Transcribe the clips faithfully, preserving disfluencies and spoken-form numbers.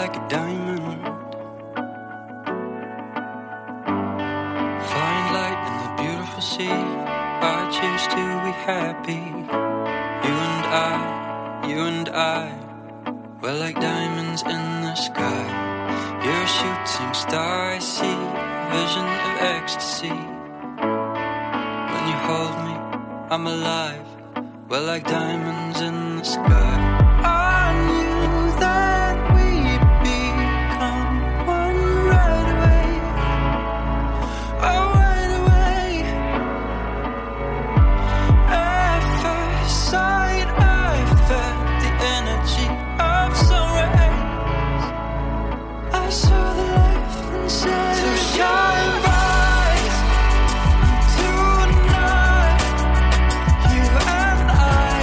like a diamond. Find light in the beautiful sea. I choose to be happy. You and I, you and I, we're like diamonds in the sky. You're a shooting star, I see a vision of ecstasy. When you hold me, I'm alive. We're like diamonds in the sky. I knew that we'd become one right away. Oh, right away. At first sight, I felt the energy of sun rays. I saw the life inside. So shine bright tonight. You and I,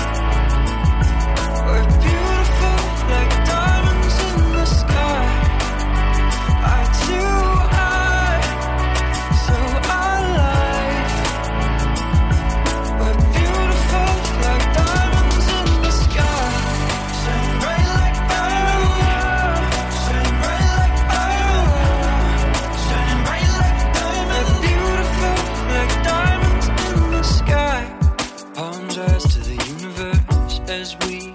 we're beautiful like diamonds in the sky. Eye to eye, so alive. We're beautiful like diamonds in the sky. Shine bright like iron. Shine bright like iron. Shine bright like diamonds. We're beautiful like diamonds in the sky. Palms rise to the universe as we